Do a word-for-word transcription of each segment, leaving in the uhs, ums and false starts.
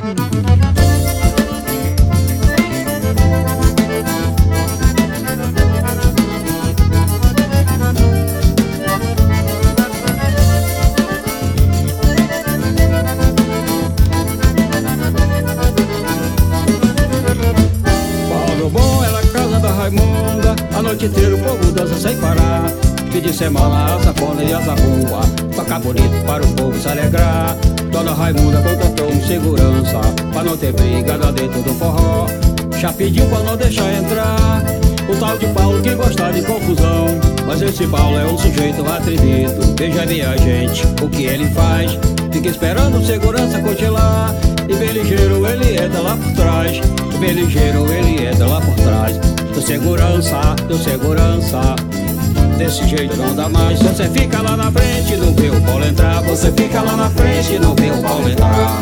Raimunda, a noite inteira o povo dança sem parar. Fim de semana a sanfona e a zabumba, toca bonito para o povo se alegrar. Dona Raimunda contratou um segurança pra não ter briga lá dentro do forró. Já pediu pra não deixar entrar o tal de Paulo que gosta de confusão. Mas esse Paulo é um sujeito atrevido. Veja bem a gente, o que ele faz. Fica esperando o segurança cochilar, e bem ligeiro ele entra lá por trás. E bem ligeiro ele entra lá por trás. Do segurança, do segurança, desse jeito não dá mais. Você fica lá na frente, não vê o Paulo entrar. Você fica lá na frente, não vê o Paulo entrar.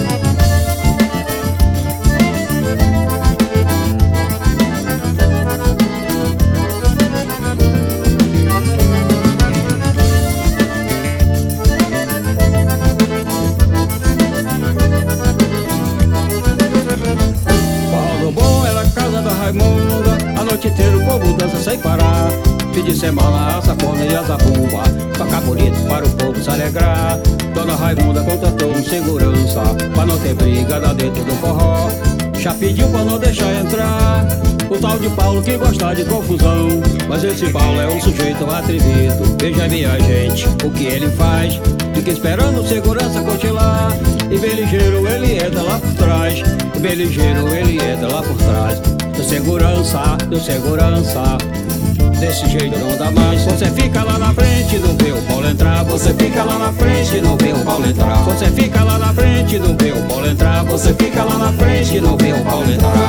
Paulo bom era a casa da Raimunda, a noite inteira o povo dança sem parar. Fim de semana a sanfona e a zabumba, toca bonito para o povo se alegrar. Dona Raimunda contratou um segurança pra não ter briga lá dentro do forró. Já pediu pra não deixar entrar o tal de Paulo que gosta de confusão. Mas esse Paulo é um sujeito atrevido. Veja bem a gente, o que ele faz. Fica esperando o segurança cochilar, e bem ligeiro ele entra lá por trás. E bem ligeiro ele entra lá por trás. Do segurança, do segurança, desse jeito não dá mais. Você fica lá na frente, não vê o Paulo entrar. Você fica lá na frente, não vê o Paulo entrar. Você fica lá na frente, não vê o Paulo entrar. Você fica lá na frente, não vê o Paulo entrar.